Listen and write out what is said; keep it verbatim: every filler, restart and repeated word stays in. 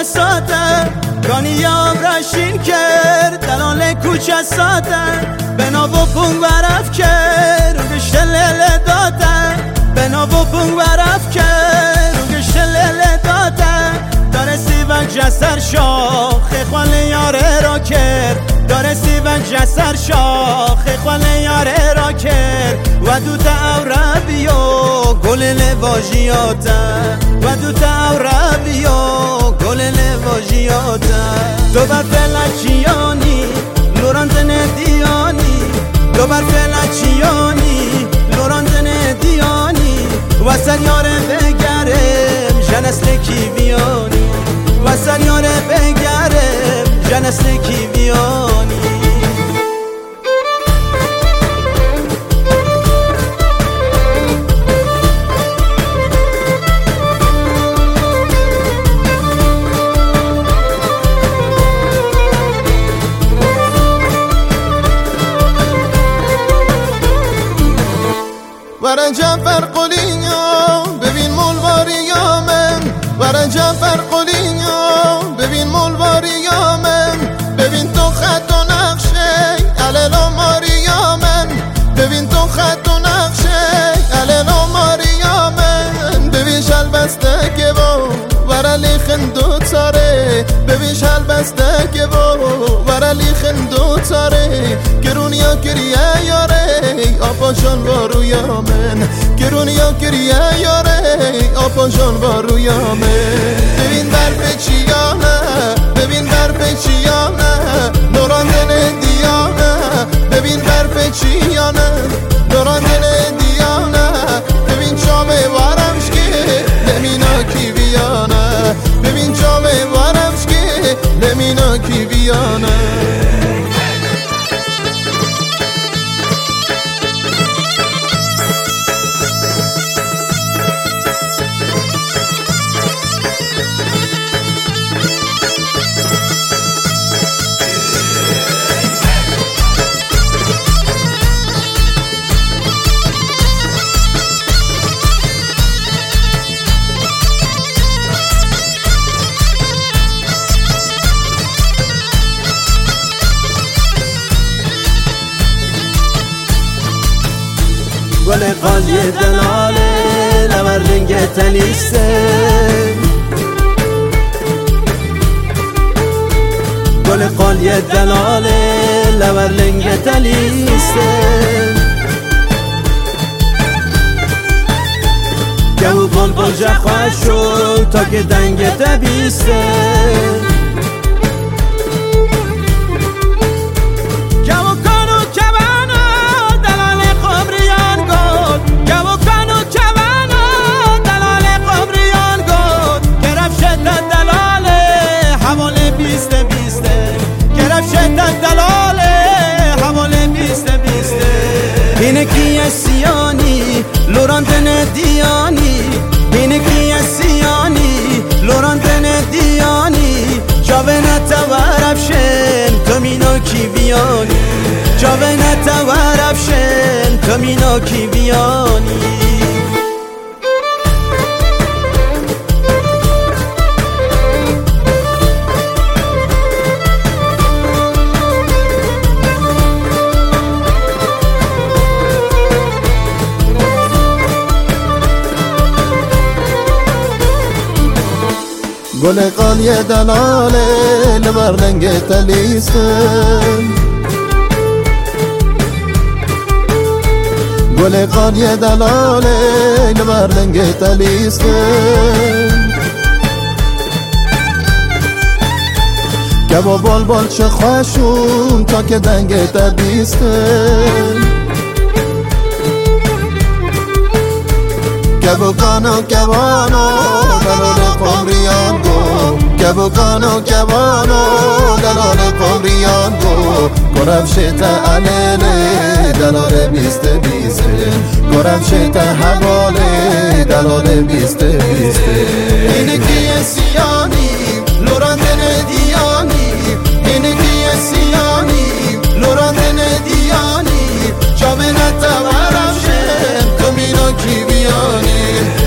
ساده رانی آبرشین کرد دلال کوچه ساده بنا و پونگ برف کرد رو گشت لیل داده بنا و پونگ برف کرد رو گشت لیل داده داره سیون جسر شاخ خوال یاره را کرد داره سیون جسر شاخ خوال یاره را کرد و دوت عربی و گل لواجیاته و دوت عربی و گل لواجیاته دو بر فلکیانی لورانتن دیانی دو بر فلکیانی لورانتن دیانی و سریاره بگرم جنسل کیویانی و سریاره بگرم جنسل کیویانی ورا جعفر قلینیا ببین مولواریامم ورا جعفر قلینیا ببین مولواریامم ببین تو خط و نقشه علیلا ماریامم ببین تو خط و نقشه علیلا ماریامم ببین شل بسته که با ورا لیخن دو تاره ببین شل بسته که با ورا لیخن دو تاره گرونیا کریه یاره آپاشان با رویامن گرونیا کریه یاره آپاشان با رویامن ببین برف چیانه ببین برف چیانه نوراندن دیانه ببین برف چیانه نوراندن دیانه ببین چامه وارمش که لمینا کی بیانه ببین چامه وارمش که لمینا کی بیانه گل قالی دلاله لبر رنگ تلیسته گل قالی دلاله لبر رنگ تلیسته گهو بال بال جخواه شد تا که دنگ تبیسته اینه کیه سیانی لورانتن دیانی اینه کیه سیانی لورانتن دیانی جاوه نتورفشن تو مینو کی بیانی جاوه نتورفشن تو مینو کی بیانی گل قالی دلاله لبر رنگ تلیسته گل قالی دلاله لبر رنگ تلیسته که با بال بال چه خوشون تا که دنگ تبیسته کبو کانو کبانو دلال قمریان گو کبو کانو کبانو دلال قمریان گو گرم شیطه علیله دلال بیسته بیسته گرم شیطه حواله دلال بیسته بیسته اینه کیه سیانی لورانتن دیانی اینه کیه سیانی لورانتن دیانی جامعه نتورم شم تو مینا کی بیانی